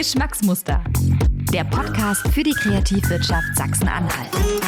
Geschmacksmuster, der Podcast für die Kreativwirtschaft Sachsen-Anhalt.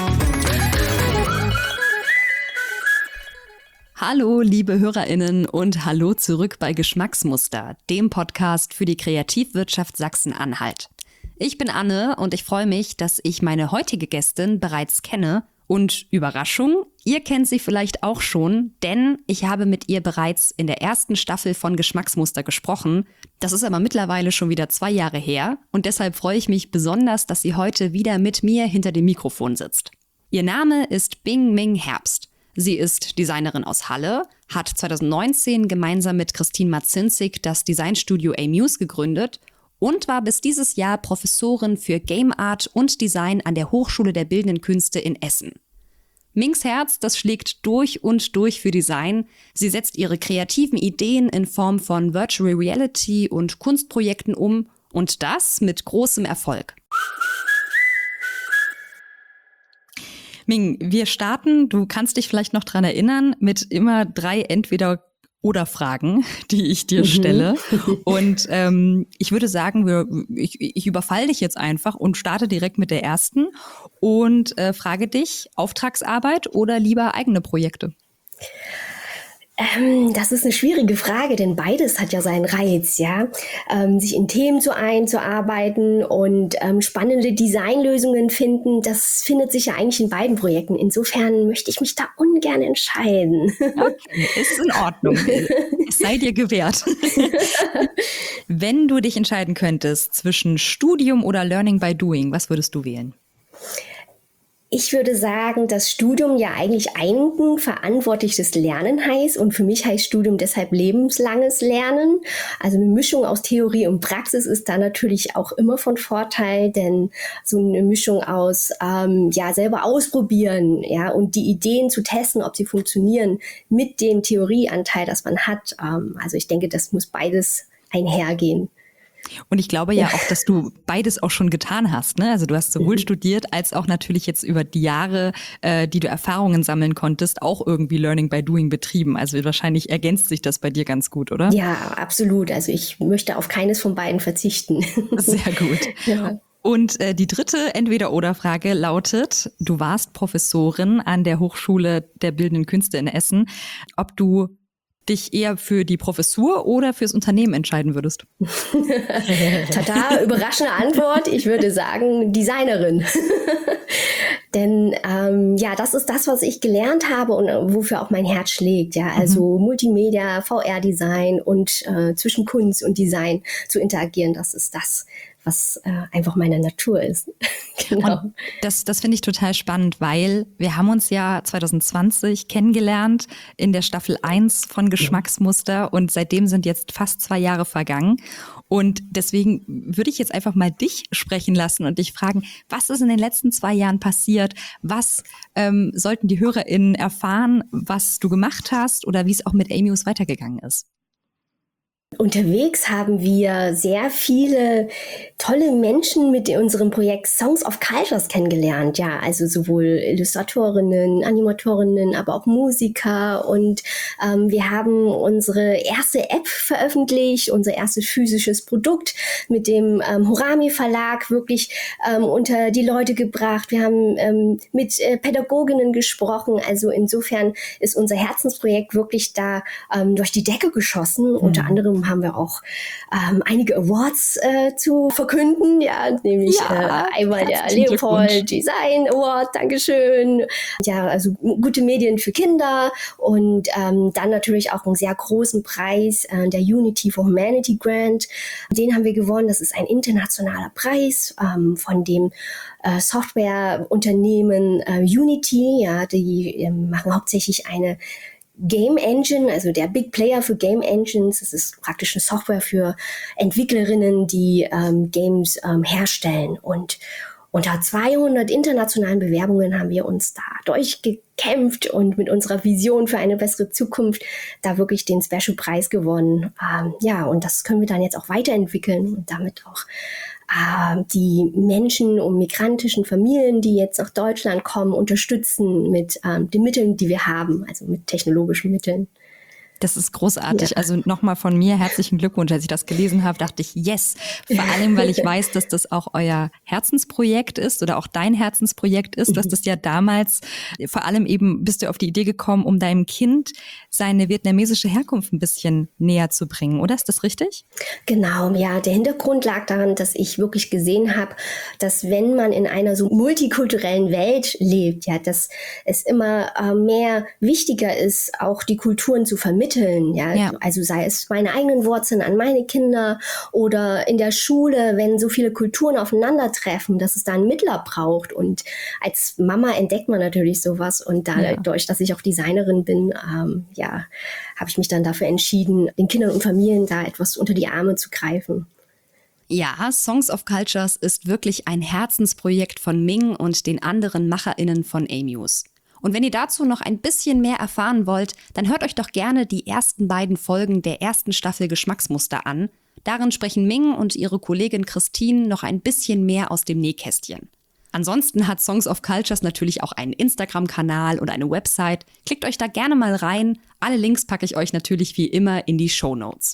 Hallo, liebe HörerInnen und hallo zurück bei Geschmacksmuster, dem Podcast für die Kreativwirtschaft Sachsen-Anhalt. Ich bin Anne und ich freue mich, dass ich meine heutige Gästin bereits kenne. Und Überraschung, ihr kennt sie vielleicht auch schon, denn ich habe mit ihr bereits in der ersten Staffel von Geschmacksmuster gesprochen. Das ist aber mittlerweile schon wieder 2 Jahre her und deshalb freue ich mich besonders, dass sie heute wieder mit mir hinter dem Mikrofon sitzt. Ihr Name ist Bing Ming Herbst. Sie ist Designerin aus Halle, hat 2019 gemeinsam mit Christine Marzinzig das Designstudio Amuse gegründet und war bis dieses Jahr Professorin für Game Art und Design an der Hochschule der Bildenden Künste in Essen. Mings Herz, das schlägt durch und durch für Design. Sie setzt ihre kreativen Ideen in Form von Virtual Reality und Kunstprojekten um und das mit großem Erfolg. Ming, wir starten, du kannst dich vielleicht noch dran erinnern, mit immer 3 Entweder-oder-Fragen, die ich dir stelle. Und ich würde sagen, ich überfalle dich jetzt einfach und starte direkt mit der ersten und frage dich, Auftragsarbeit oder lieber eigene Projekte? Das ist eine schwierige Frage, denn beides hat ja seinen Reiz, ja. Sich in Themen einzuarbeiten und spannende Designlösungen finden, das findet sich ja eigentlich in beiden Projekten. Insofern möchte ich mich da ungern entscheiden. Okay, ist in Ordnung. Es sei dir gewährt. Wenn du dich entscheiden könntest zwischen Studium oder Learning by Doing, was würdest du wählen? Ich würde sagen, dass Studium ja eigentlich eigenverantwortliches Lernen heißt und für mich heißt Studium deshalb lebenslanges Lernen. Also eine Mischung aus Theorie und Praxis ist da natürlich auch immer von Vorteil, denn so eine Mischung aus selber ausprobieren, ja, und die Ideen zu testen, ob sie funktionieren mit dem Theorieanteil, das man hat. Also ich denke, das muss beides einhergehen. Und ich glaube ja auch, dass du beides auch schon getan hast, ne? Also du hast sowohl studiert, als auch natürlich jetzt über die Jahre, die du Erfahrungen sammeln konntest, auch irgendwie Learning by Doing betrieben. Also wahrscheinlich ergänzt sich das bei dir ganz gut, oder? Ja, absolut. Also ich möchte auf keines von beiden verzichten. Sehr gut. Ja. Und die dritte Entweder-oder-Frage lautet, du warst Professorin an der Hochschule der Bildenden Künste in Essen, ob du dich eher für die Professur oder fürs Unternehmen entscheiden würdest? Tada, überraschende Antwort. Ich würde sagen Designerin. Denn das ist das, was ich gelernt habe und wofür auch mein Herz schlägt. Ja, also Multimedia, VR-Design und zwischen Kunst und Design zu interagieren, das ist das, was einfach meine Natur ist. Genau. Und das finde ich total spannend, weil wir haben uns ja 2020 kennengelernt in der Staffel 1 von Geschmacksmuster und seitdem sind jetzt fast 2 Jahre vergangen. Und deswegen würde ich jetzt einfach mal dich sprechen lassen und dich fragen, was ist in den letzten 2 Jahren passiert? Was sollten die HörerInnen erfahren, was du gemacht hast oder wie es auch mit Amuse weitergegangen ist? Unterwegs haben wir sehr viele tolle Menschen mit unserem Projekt Songs of Cultures kennengelernt. Ja, also sowohl Illustratorinnen, Animatorinnen, aber auch Musiker. Und wir haben unsere erste App veröffentlicht, unser erstes physisches Produkt mit dem Horami Verlag wirklich unter die Leute gebracht. Wir haben mit Pädagoginnen gesprochen. Also insofern ist unser Herzensprojekt wirklich da durch die Decke geschossen. Unter anderem haben wir auch einige Awards zu verkünden, ja, nämlich einmal der Leopold Design Award, Dankeschön, ja, also gute Medien für Kinder und dann natürlich auch einen sehr großen Preis, der Unity for Humanity Grant, den haben wir gewonnen, das ist ein internationaler Preis von dem Softwareunternehmen Unity, ja, die machen hauptsächlich eine Game Engine, also der Big Player für Game Engines. Das ist praktisch eine Software für Entwicklerinnen, die Games herstellen. Und unter 200 internationalen Bewerbungen haben wir uns da durchgekämpft und mit unserer Vision für eine bessere Zukunft da wirklich den Special Preis gewonnen. Und das können wir dann jetzt auch weiterentwickeln und damit auch die Menschen und migrantischen Familien, die jetzt nach Deutschland kommen, unterstützen mit den Mitteln, die wir haben, also mit technologischen Mitteln. Das ist großartig. Ja. Also nochmal von mir herzlichen Glückwunsch. Als ich das gelesen habe, dachte ich, yes. Vor allem, weil ich weiß, dass das auch euer Herzensprojekt ist oder auch dein Herzensprojekt ist. Du hast das ja damals, vor allem eben bist du auf die Idee gekommen, um deinem Kind seine vietnamesische Herkunft ein bisschen näher zu bringen, oder? Ist das richtig? Genau, ja. Der Hintergrund lag daran, dass ich wirklich gesehen habe, dass wenn man in einer so multikulturellen Welt lebt, ja, dass es immer mehr wichtiger ist, auch die Kulturen zu vermitteln. Ja? Also sei es meine eigenen Wurzeln an meine Kinder oder in der Schule, wenn so viele Kulturen aufeinandertreffen, dass es da einen Mittler braucht. Und als Mama entdeckt man natürlich sowas. Und dadurch, dass ich auch Designerin bin, habe ich mich dann dafür entschieden, den Kindern und Familien da etwas unter die Arme zu greifen. Ja, Songs of Cultures ist wirklich ein Herzensprojekt von Ming und den anderen MacherInnen von Amuse. Und wenn ihr dazu noch ein bisschen mehr erfahren wollt, dann hört euch doch gerne die ersten beiden Folgen der ersten Staffel Geschmacksmuster an. Darin sprechen Ming und ihre Kollegin Christine noch ein bisschen mehr aus dem Nähkästchen. Ansonsten hat Songs of Cultures natürlich auch einen Instagram-Kanal und eine Website. Klickt euch da gerne mal rein. Alle Links packe ich euch natürlich wie immer in die Shownotes.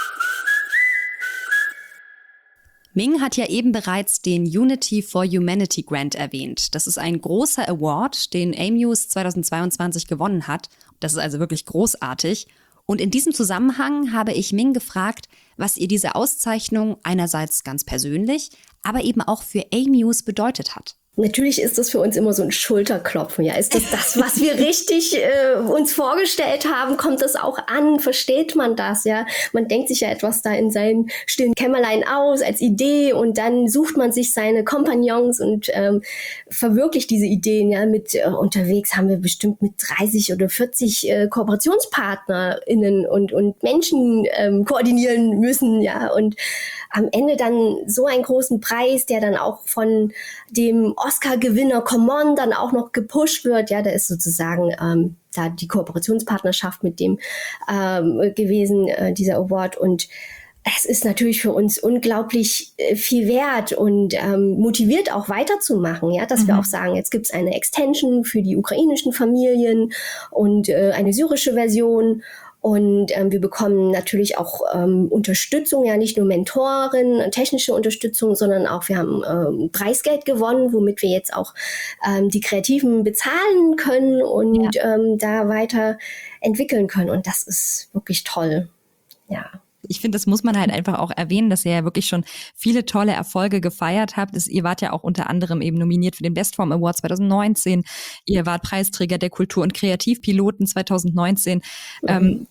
Ming hat ja eben bereits den Unity for Humanity Grant erwähnt. Das ist ein großer Award, den Amuse 2022 gewonnen hat. Das ist also wirklich großartig. Und in diesem Zusammenhang habe ich Ming gefragt, was ihr diese Auszeichnung einerseits ganz persönlich, aber eben auch für Amuse bedeutet hat. Natürlich ist das für uns immer so ein Schulterklopfen. Ja, ist das, was wir richtig uns vorgestellt haben? Kommt das auch an? Versteht man das? Ja, man denkt sich ja etwas da in seinem stillen Kämmerlein aus als Idee und dann sucht man sich seine Kompagnons und verwirklicht diese Ideen. Ja, unterwegs haben wir bestimmt mit 30 oder 40 KooperationspartnerInnen und Menschen koordinieren müssen. Ja, und am Ende dann so einen großen Preis, der dann auch von dem Oscar-Gewinner Common dann auch noch gepusht wird. Ja, da ist sozusagen da die Kooperationspartnerschaft mit dem gewesen, dieser Award. Und es ist natürlich für uns unglaublich viel wert und motiviert auch weiterzumachen. Ja, dass wir auch sagen, jetzt gibt es eine Extension für die ukrainischen Familien und eine syrische Version. Und wir bekommen natürlich auch Unterstützung, ja nicht nur Mentoren, technische Unterstützung, sondern auch wir haben Preisgeld gewonnen, womit wir jetzt auch die Kreativen bezahlen können und da weiter entwickeln können. Und das ist wirklich toll, ja. Ich finde, das muss man halt einfach auch erwähnen, dass ihr ja wirklich schon viele tolle Erfolge gefeiert habt. Ihr wart ja auch unter anderem eben nominiert für den Bestform Award 2019. Ihr wart Preisträger der Kultur- und Kreativpiloten 2019. Wenn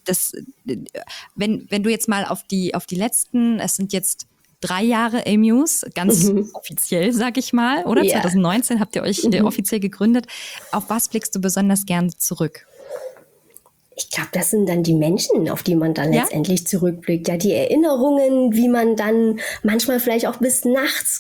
du jetzt mal auf die letzten, es sind jetzt 3 Jahre Amuse, ganz offiziell, sag ich mal, oder? Ja. 2019 habt ihr euch offiziell gegründet. Auf was blickst du besonders gern zurück? Ich glaube, das sind dann die Menschen, auf die man dann letztendlich zurückblickt. Ja, die Erinnerungen, wie man dann manchmal vielleicht auch bis nachts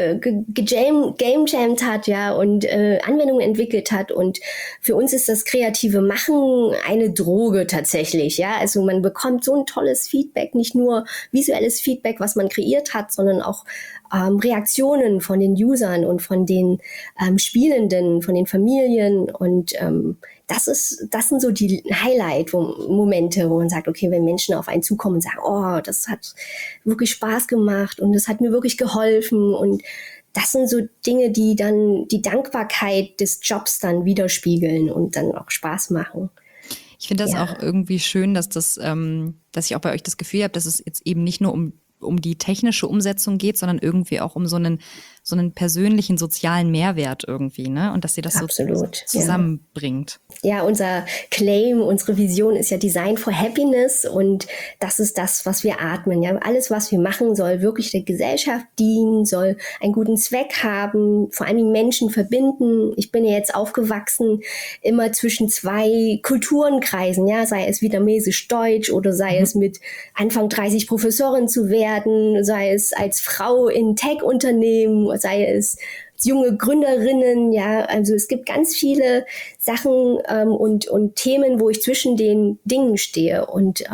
game-jammed hat, ja, und Anwendungen entwickelt hat. Und für uns ist das kreative Machen eine Droge tatsächlich, ja. Also man bekommt so ein tolles Feedback, nicht nur visuelles Feedback, was man kreiert hat, sondern auch Reaktionen von den Usern und von den Spielenden, von den Familien und das sind so die Highlight-Momente, wo man sagt, okay, wenn Menschen auf einen zukommen und sagen, oh, das hat wirklich Spaß gemacht und das hat mir wirklich geholfen und das sind so Dinge, die dann die Dankbarkeit des Jobs dann widerspiegeln und dann auch Spaß machen. Ich finde das auch irgendwie schön, dass dass ich auch bei euch das Gefühl habe, dass es jetzt eben nicht nur um die technische Umsetzung geht, sondern irgendwie auch um so einen persönlichen sozialen Mehrwert irgendwie, ne? Und dass ihr das Absolut, so zusammenbringt. Ja, unser Claim, unsere Vision ist ja Design for Happiness und das ist das, was wir atmen. Ja, alles, was wir machen, soll wirklich der Gesellschaft dienen, soll einen guten Zweck haben, vor allem Menschen verbinden. Ich bin ja jetzt aufgewachsen immer zwischen 2 Kulturenkreisen, ja, sei es vietnamesisch-deutsch oder sei es mit Anfang 30 Professorin zu werden, sei es als Frau in Tech-Unternehmen, sei es junge Gründerinnen, ja, also es gibt ganz viele Sachen und Themen, wo ich zwischen den Dingen stehe und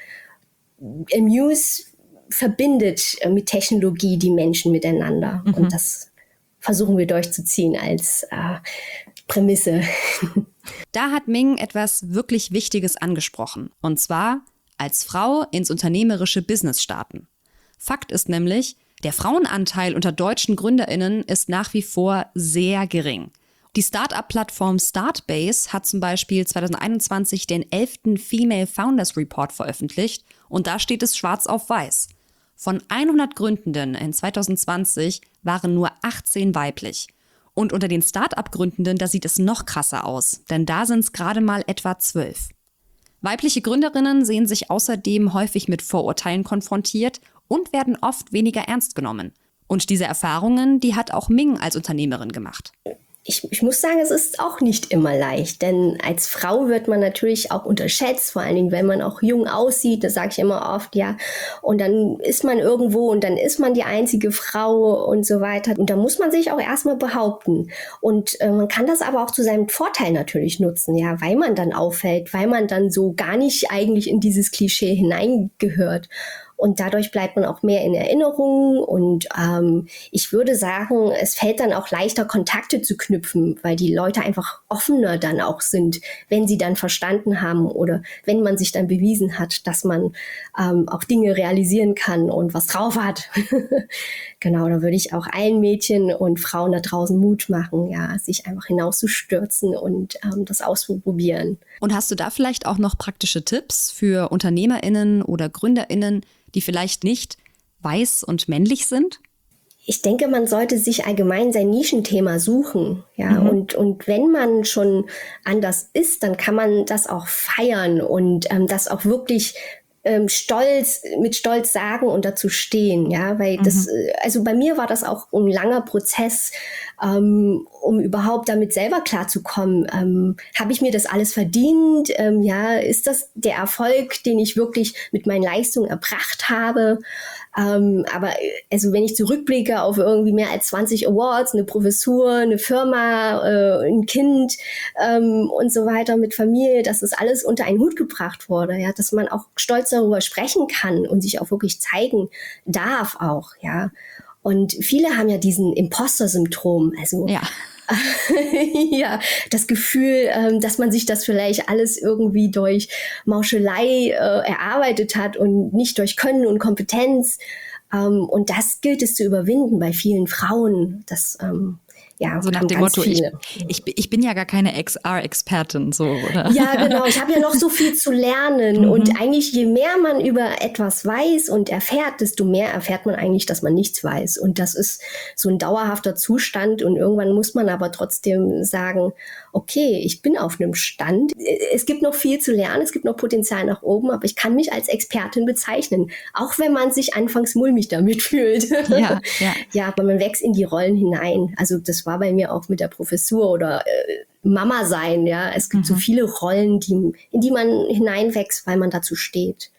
Amuse verbindet mit Technologie die Menschen miteinander und das versuchen wir durchzuziehen als Prämisse. Da hat Ming etwas wirklich Wichtiges angesprochen. Und zwar als Frau ins unternehmerische Business starten. Fakt ist nämlich, der Frauenanteil unter deutschen GründerInnen ist nach wie vor sehr gering. Die Start-up-Plattform Startbase hat zum Beispiel 2021 den 11. Female Founders Report veröffentlicht und da steht es schwarz auf weiß. Von 100 Gründenden in 2020 waren nur 18 weiblich. Und unter den Start-up-Gründenden, da sieht es noch krasser aus, denn da sind es gerade mal etwa 12. Weibliche Gründerinnen sehen sich außerdem häufig mit Vorurteilen konfrontiert und werden oft weniger ernst genommen. Und diese Erfahrungen, die hat auch Ming als Unternehmerin gemacht. Ich muss sagen, es ist auch nicht immer leicht, denn als Frau wird man natürlich auch unterschätzt, vor allen Dingen, wenn man auch jung aussieht, das sage ich immer oft, ja, und dann ist man irgendwo und dann ist man die einzige Frau und so weiter und da muss man sich auch erstmal behaupten und man kann das aber auch zu seinem Vorteil natürlich nutzen, ja, weil man dann auffällt, weil man dann so gar nicht eigentlich in dieses Klischee hineingehört. Und dadurch bleibt man auch mehr in Erinnerung und ich würde sagen, es fällt dann auch leichter, Kontakte zu knüpfen, weil die Leute einfach offener dann auch sind, wenn sie dann verstanden haben oder wenn man sich dann bewiesen hat, dass man auch Dinge realisieren kann und was drauf hat. Genau, da würde ich auch allen Mädchen und Frauen da draußen Mut machen, ja, sich einfach hinauszustürzen und das auszuprobieren. Und hast du da vielleicht auch noch praktische Tipps für UnternehmerInnen oder GründerInnen, die vielleicht nicht weiß und männlich sind? Ich denke, man sollte sich allgemein sein Nischenthema suchen, ja, und wenn man schon anders ist, dann kann man das auch feiern und das auch wirklich mit Stolz sagen und dazu stehen, ja, weil das, also bei mir war das auch ein langer Prozess, um überhaupt damit selber klarzukommen. Habe ich mir das alles verdient? Ja, ist das der Erfolg, den ich wirklich mit meinen Leistungen erbracht habe? Aber also wenn ich zurückblicke auf irgendwie mehr als 20 Awards, eine Professur, eine Firma, ein Kind und so weiter mit Familie, dass das alles unter einen Hut gebracht wurde, ja, dass man auch stolz darüber sprechen kann und sich auch wirklich zeigen darf auch, ja. Und viele haben ja diesen Imposter-Syndrom, also ja. Ja, das Gefühl, dass man sich das vielleicht alles irgendwie durch Mauschelei erarbeitet hat und nicht durch Können und Kompetenz. Und das gilt es zu überwinden bei vielen Frauen. Das ja, so nach dem Motto, ich bin ja gar keine XR-Expertin, so, oder? Ja, genau. Ich habe ja noch so viel zu lernen. Und eigentlich, je mehr man über etwas weiß und erfährt, desto mehr erfährt man eigentlich, dass man nichts weiß. Und das ist so ein dauerhafter Zustand. Und irgendwann muss man aber trotzdem sagen, okay, ich bin auf einem Stand. Es gibt noch viel zu lernen, es gibt noch Potenzial nach oben, aber ich kann mich als Expertin bezeichnen. Auch wenn man sich anfangs mulmig damit fühlt. Ja, ja. Ja, aber man wächst in die Rollen hinein. Also das war bei mir auch mit der Professur oder Mama sein, ja. Es gibt so viele Rollen, in die man hineinwächst, weil man dazu steht.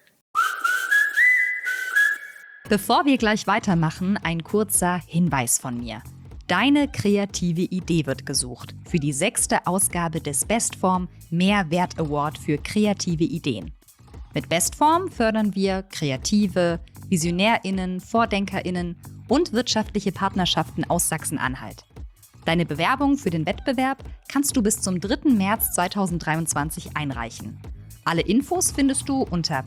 Bevor wir gleich weitermachen, ein kurzer Hinweis von mir. Deine kreative Idee wird gesucht für die 6. Ausgabe des Bestform Mehrwert Award für kreative Ideen. Mit Bestform fördern wir Kreative, VisionärInnen, VordenkerInnen und wirtschaftliche Partnerschaften aus Sachsen-Anhalt. Deine Bewerbung für den Wettbewerb kannst du bis zum 3. März 2023 einreichen. Alle Infos findest du unter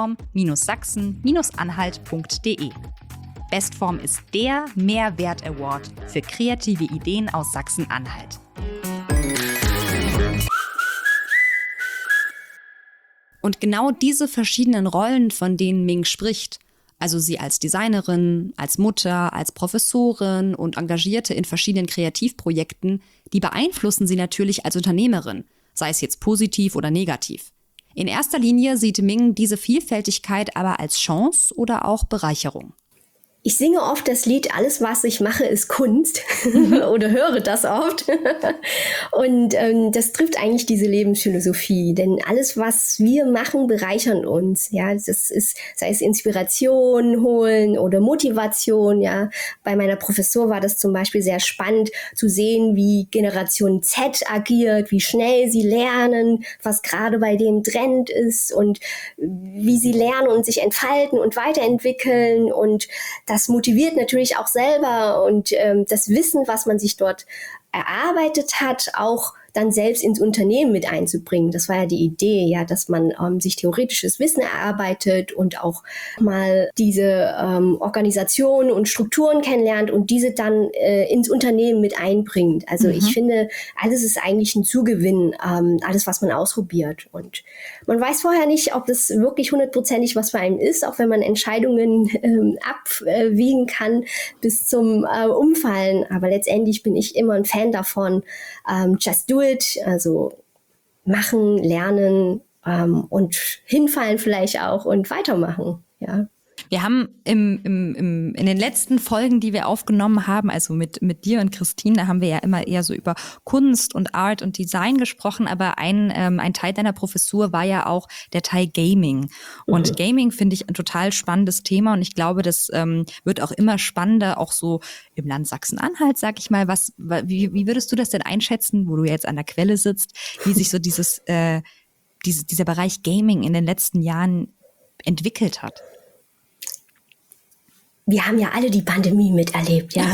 bestform-sachsen-anhalt.de. Bestform ist der Mehrwert-Award für kreative Ideen aus Sachsen-Anhalt. Und genau diese verschiedenen Rollen, von denen Ming spricht, also sie als Designerin, als Mutter, als Professorin und Engagierte in verschiedenen Kreativprojekten, die beeinflussen sie natürlich als Unternehmerin, sei es jetzt positiv oder negativ. In erster Linie sieht Ming diese Vielfältigkeit aber als Chance oder auch Bereicherung. Ich singe oft das Lied "Alles, was ich mache, ist Kunst" oder höre das oft. Und das trifft eigentlich diese Lebensphilosophie, denn alles, was wir machen, bereichern uns. Ja, das ist, sei es Inspiration holen oder Motivation. Ja, bei meiner Professur war das zum Beispiel sehr spannend zu sehen, wie Generation Z agiert, wie schnell sie lernen, was gerade bei denen Trend ist und wie sie lernen und sich entfalten und weiterentwickeln und das motiviert natürlich auch selber und das Wissen, was man sich dort erarbeitet hat, auch dann selbst ins Unternehmen mit einzubringen. Das war ja die Idee, ja, dass man sich theoretisches Wissen erarbeitet und auch mal diese Organisationen und Strukturen kennenlernt und diese dann ins Unternehmen mit einbringt. Also ich finde, alles ist eigentlich ein Zugewinn, alles, was man ausprobiert. Und man weiß vorher nicht, ob das wirklich 100%ig was für einen ist, auch wenn man Entscheidungen abwiegen kann bis zum Umfallen. Aber letztendlich bin ich immer ein Fan davon, just do it, also machen, lernen und hinfallen vielleicht auch und weitermachen, ja. Wir haben in den letzten Folgen, die wir aufgenommen haben, also mit dir und Christine, da haben wir ja immer eher so über Kunst und Art und Design gesprochen, aber ein Teil deiner Professur war ja auch der Teil Gaming. Und Gaming finde ich ein total spannendes Thema und ich glaube, das wird auch immer spannender, auch so im Land Sachsen-Anhalt, sag ich mal. Wie würdest du das denn einschätzen, wo du jetzt an der Quelle sitzt, wie sich so dieser Bereich Gaming in den letzten Jahren entwickelt hat? Wir haben ja alle die Pandemie miterlebt, ja.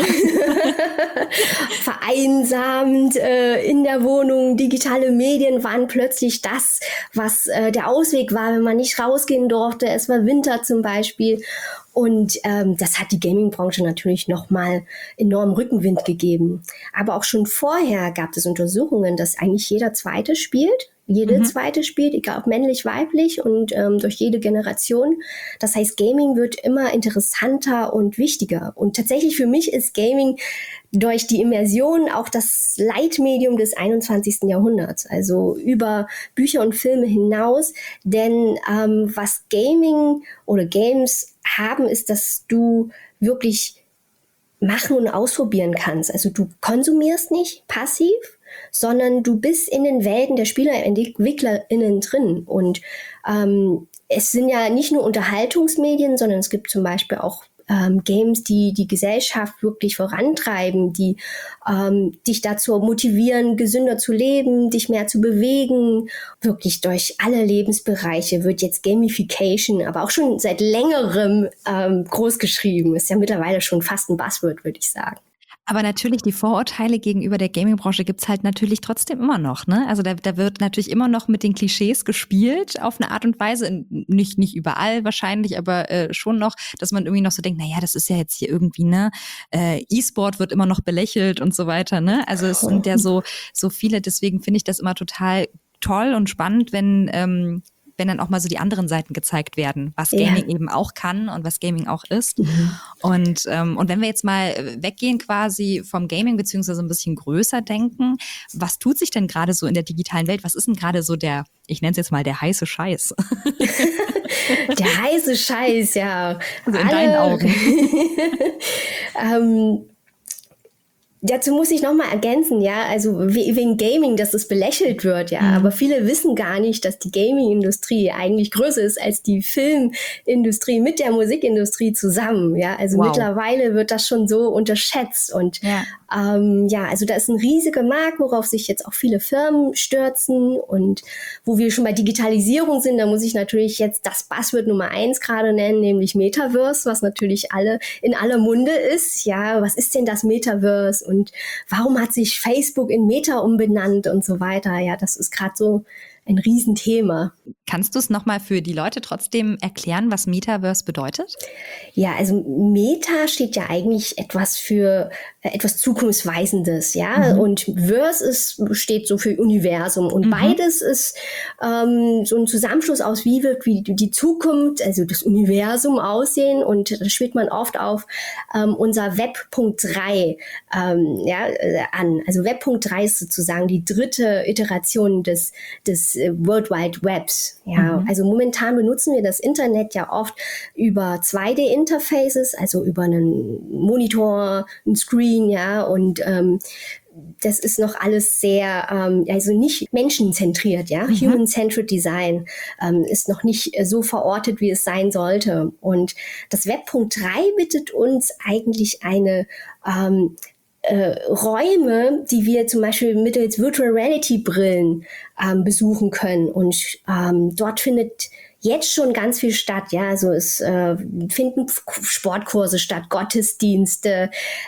Vereinsamt in der Wohnung, digitale Medien waren plötzlich das, was der Ausweg war, wenn man nicht rausgehen durfte. Es war Winter zum Beispiel. Und das hat die Gaming-Branche natürlich nochmal enorm Rückenwind gegeben. Aber auch schon vorher gab es Untersuchungen, dass eigentlich jede Zweite spielt, egal ob männlich, weiblich und durch jede Generation. Das heißt, Gaming wird immer interessanter und wichtiger. Und tatsächlich für mich ist Gaming durch die Immersion auch das Leitmedium des 21. Jahrhunderts, also über Bücher und Filme hinaus. Denn was Gaming oder Games haben, ist, dass du wirklich machen und ausprobieren kannst. Also du konsumierst nicht passiv, sondern du bist in den Welten der SpielerentwicklerInnen drin. Und es sind ja nicht nur Unterhaltungsmedien, sondern es gibt zum Beispiel auch Games, die die Gesellschaft wirklich vorantreiben, die dich dazu motivieren, gesünder zu leben, dich mehr zu bewegen. Wirklich durch alle Lebensbereiche wird jetzt Gamification, aber auch schon seit längerem groß geschrieben. Ist ja mittlerweile schon fast ein Buzzword, würde ich sagen. Aber natürlich, die Vorurteile gegenüber der Gaming-Branche gibt's halt natürlich trotzdem immer noch, ne? Also da wird natürlich immer noch mit den Klischees gespielt, auf eine Art und Weise. Nicht überall wahrscheinlich, aber schon noch, dass man irgendwie noch so denkt, naja, das ist ja jetzt hier irgendwie, ne? E-Sport wird immer noch belächelt und so weiter, ne? Also es sind ja so viele, deswegen finde ich das immer total toll und spannend, wenn dann auch mal so die anderen Seiten gezeigt werden, was Gaming eben auch kann und was Gaming auch ist. Und wenn wir jetzt mal weggehen quasi vom Gaming, beziehungsweise ein bisschen größer denken, was tut sich denn gerade so in der digitalen Welt? Was ist denn gerade so ich nenne es jetzt mal der heiße Scheiß? Der heiße Scheiß, ja. Also in deinen Augen. Dazu muss ich nochmal ergänzen, ja, also wegen Gaming, dass es belächelt wird, ja, aber viele wissen gar nicht, dass die Gaming-Industrie eigentlich größer ist als die Filmindustrie mit der Musikindustrie zusammen, ja, also mittlerweile wird das schon so unterschätzt und also da ist ein riesiger Markt, worauf sich jetzt auch viele Firmen stürzen und wo wir schon bei Digitalisierung sind, da muss ich natürlich jetzt das Buzzword Nummer 1 gerade nennen, nämlich Metaverse, was natürlich in aller Munde ist, ja, was ist denn das Metaverse und warum hat sich Facebook in Meta umbenannt und so weiter, ja, das ist gerade so ein Riesenthema. Kannst du es nochmal für die Leute trotzdem erklären, was Metaverse bedeutet? Ja, also Meta steht ja eigentlich etwas für etwas Zukunftsweisendes, ja, und Verse steht so für Universum und beides ist so ein Zusammenschluss aus, wie wird die Zukunft, also das Universum aussehen und da spielt man oft auf unser Web.3 an. Also Web.3 ist sozusagen die dritte Iteration des World Wide Webs. Ja, also momentan benutzen wir das Internet ja oft über 2D-Interfaces, also über einen Monitor, einen Screen, ja, und das ist noch alles sehr, also nicht menschenzentriert, ja. Human-centered Design ist noch nicht so verortet, wie es sein sollte. Und das Web.3 bittet uns eigentlich eine Räume, die wir zum Beispiel mittels Virtual Reality Brillen besuchen können. Und dort findet jetzt schon ganz viel statt. Ja, also es finden Sportkurse statt, Gottesdienste,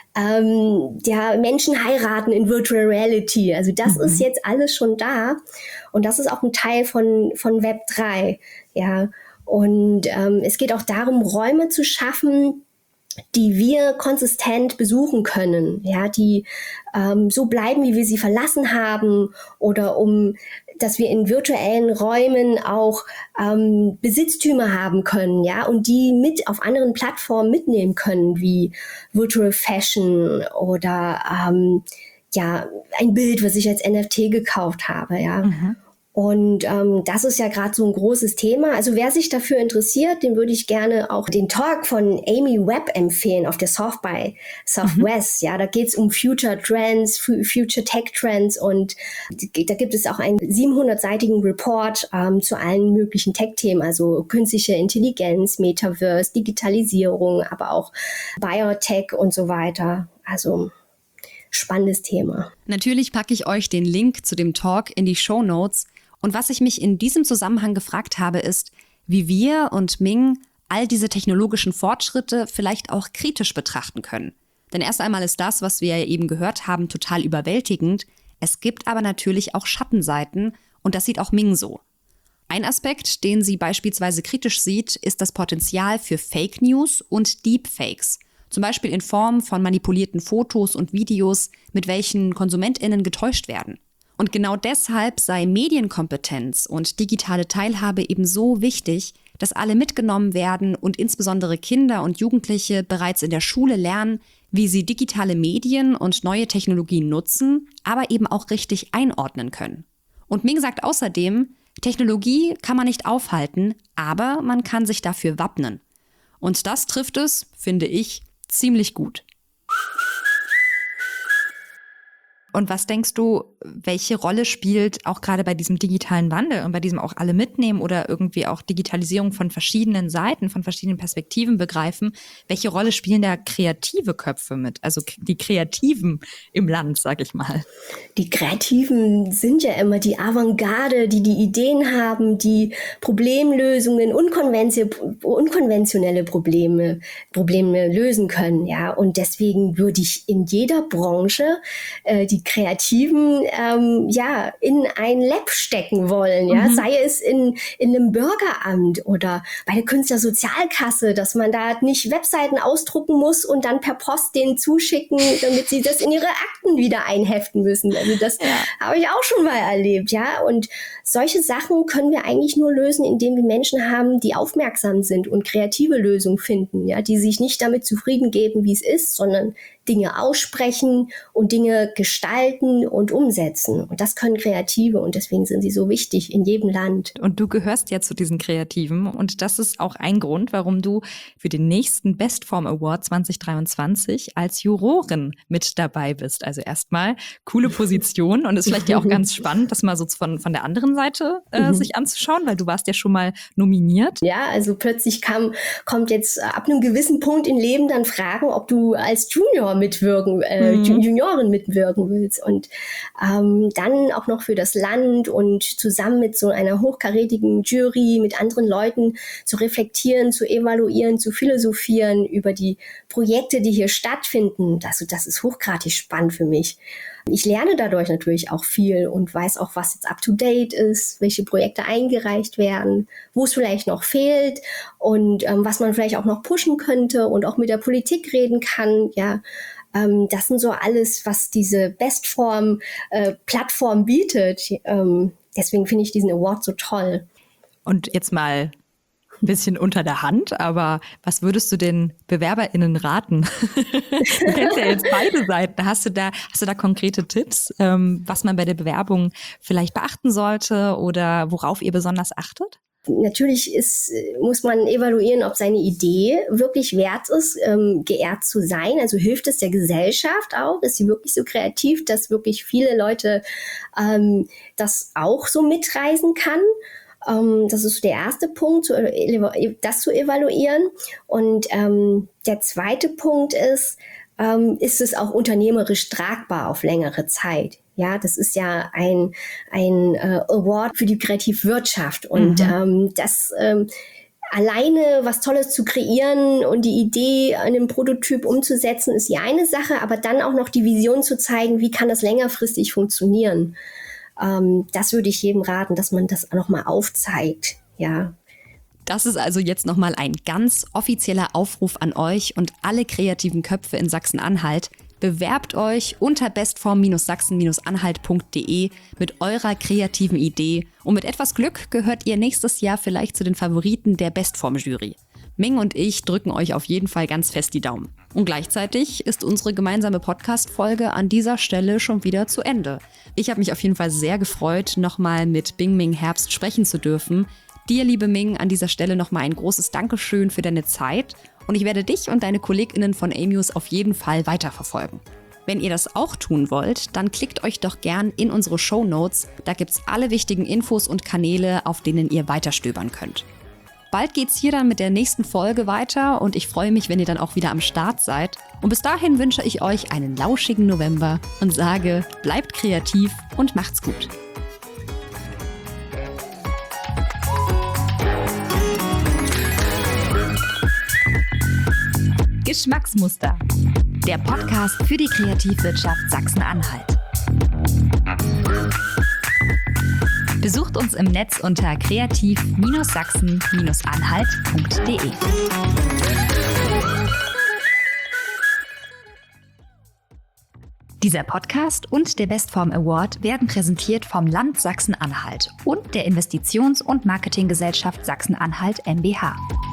ja, Menschen heiraten in Virtual Reality. Also das ist jetzt alles schon da und das ist auch ein Teil von Web 3. Ja, und es geht auch darum, Räume zu schaffen, die wir konsistent besuchen können, ja, die so bleiben, wie wir sie verlassen haben, oder dass wir in virtuellen Räumen auch Besitztümer haben können, ja, und die mit auf anderen Plattformen mitnehmen können, wie Virtual Fashion oder ja, ein Bild, was ich als NFT gekauft habe, ja. Und das ist ja gerade so ein großes Thema. Also wer sich dafür interessiert, dem würde ich gerne auch den Talk von Amy Webb empfehlen auf der South by Southwest. Ja, da geht's um Future Trends, Future Tech Trends, und da gibt es auch einen 700-seitigen Report zu allen möglichen Tech-Themen, also künstliche Intelligenz, Metaverse, Digitalisierung, aber auch Biotech und so weiter. Also spannendes Thema. Natürlich packe ich euch den Link zu dem Talk in die Shownotes. Und was ich mich in diesem Zusammenhang gefragt habe, ist, wie wir und Ming all diese technologischen Fortschritte vielleicht auch kritisch betrachten können. Denn erst einmal ist das, was wir ja eben gehört haben, total überwältigend. Es gibt aber natürlich auch Schattenseiten, und das sieht auch Ming so. Ein Aspekt, den sie beispielsweise kritisch sieht, ist das Potenzial für Fake News und Deepfakes. Zum Beispiel in Form von manipulierten Fotos und Videos, mit welchen KonsumentInnen getäuscht werden. Und genau deshalb sei Medienkompetenz und digitale Teilhabe eben so wichtig, dass alle mitgenommen werden und insbesondere Kinder und Jugendliche bereits in der Schule lernen, wie sie digitale Medien und neue Technologien nutzen, aber eben auch richtig einordnen können. Und Ming sagt außerdem, Technologie kann man nicht aufhalten, aber man kann sich dafür wappnen. Und das trifft es, finde ich, ziemlich gut. Und was denkst du, welche Rolle spielt auch gerade bei diesem digitalen Wandel und bei diesem auch alle mitnehmen oder irgendwie auch Digitalisierung von verschiedenen Seiten, von verschiedenen Perspektiven begreifen, welche Rolle spielen da kreative Köpfe mit, also die Kreativen im Land, sag ich mal? Die Kreativen sind ja immer die Avantgarde, die Ideen haben, die Problemlösungen, unkonventionelle Probleme lösen können, ja. Und deswegen würde ich in jeder Branche die Kreativen ja in ein Lab stecken wollen, ja, sei es in einem Bürgeramt oder bei der Künstlersozialkasse, dass man da nicht Webseiten ausdrucken muss und dann per Post denen zuschicken, damit sie das in ihre Akten wieder einheften müssen. Also das habe ich auch schon mal erlebt, ja. Und solche Sachen können wir eigentlich nur lösen, indem wir Menschen haben, die aufmerksam sind und kreative Lösungen finden, ja, die sich nicht damit zufrieden geben, wie es ist, sondern Dinge aussprechen und Dinge gestalten und umsetzen. Und das können Kreative, und deswegen sind sie so wichtig in jedem Land. Und du gehörst ja zu diesen Kreativen, und das ist auch ein Grund, warum du für den nächsten Bestform Award 2023 als Jurorin mit dabei bist. Also erstmal coole Position, und ist vielleicht ja auch ganz spannend, das mal so von der anderen Seite sich anzuschauen, weil du warst ja schon mal nominiert. Ja, also plötzlich kommt jetzt ab einem gewissen Punkt im Leben dann Fragen, ob du als Juniorin mitwirken willst, und dann auch noch für das Land und zusammen mit so einer hochkarätigen Jury, mit anderen Leuten zu reflektieren, zu evaluieren, zu philosophieren über die Projekte, die hier stattfinden. Das ist hochgradig spannend für mich. Ich lerne dadurch natürlich auch viel und weiß auch, was jetzt up to date ist, welche Projekte eingereicht werden, wo es vielleicht noch fehlt und was man vielleicht auch noch pushen könnte und auch mit der Politik reden kann. Ja, das sind so alles, was diese Bestform-Plattform bietet. Deswegen finde ich diesen Award so toll. Und jetzt mal ein bisschen unter der Hand, aber was würdest du den BewerberInnen raten? Du kennst ja jetzt beide Seiten. Hast du da konkrete Tipps, was man bei der Bewerbung vielleicht beachten sollte oder worauf ihr besonders achtet? Natürlich muss man evaluieren, ob seine Idee wirklich wert ist, geehrt zu sein. Also hilft es der Gesellschaft auch? Ist sie wirklich so kreativ, dass wirklich viele Leute das auch so mitreisen kann? Das ist der erste Punkt, das zu evaluieren. Und der zweite Punkt ist es auch unternehmerisch tragbar auf längere Zeit? Ja, das ist ja ein Award für die Kreativwirtschaft und das alleine was Tolles zu kreieren und die Idee, einen Prototyp umzusetzen, ist die eine Sache, aber dann auch noch die Vision zu zeigen, wie kann das längerfristig funktionieren. Das würde ich jedem raten, dass man das nochmal aufzeigt, ja. Das ist also jetzt nochmal ein ganz offizieller Aufruf an euch und alle kreativen Köpfe in Sachsen-Anhalt. Bewerbt euch unter bestform-sachsen-anhalt.de mit eurer kreativen Idee und mit etwas Glück gehört ihr nächstes Jahr vielleicht zu den Favoriten der Bestform-Jury. Ming und ich drücken euch auf jeden Fall ganz fest die Daumen. Und gleichzeitig ist unsere gemeinsame Podcast-Folge an dieser Stelle schon wieder zu Ende. Ich habe mich auf jeden Fall sehr gefreut, nochmal mit Bing-Ming Herbst sprechen zu dürfen. Dir, liebe Ming, an dieser Stelle nochmal ein großes Dankeschön für deine Zeit. Und ich werde dich und deine KollegInnen von Amuse auf jeden Fall weiterverfolgen. Wenn ihr das auch tun wollt, dann klickt euch doch gern in unsere Shownotes. Da gibt's alle wichtigen Infos und Kanäle, auf denen ihr weiterstöbern könnt. Bald geht's hier dann mit der nächsten Folge weiter und ich freue mich, wenn ihr dann auch wieder am Start seid. Und bis dahin wünsche ich euch einen lauschigen November und sage, bleibt kreativ und macht's gut. Geschmacksmuster. Der Podcast für die Kreativwirtschaft Sachsen-Anhalt. Besucht uns im Netz unter kreativ-sachsen-anhalt.de. Dieser Podcast und der Bestform Award werden präsentiert vom Land Sachsen-Anhalt und der Investitions- und Marketinggesellschaft Sachsen-Anhalt mbH.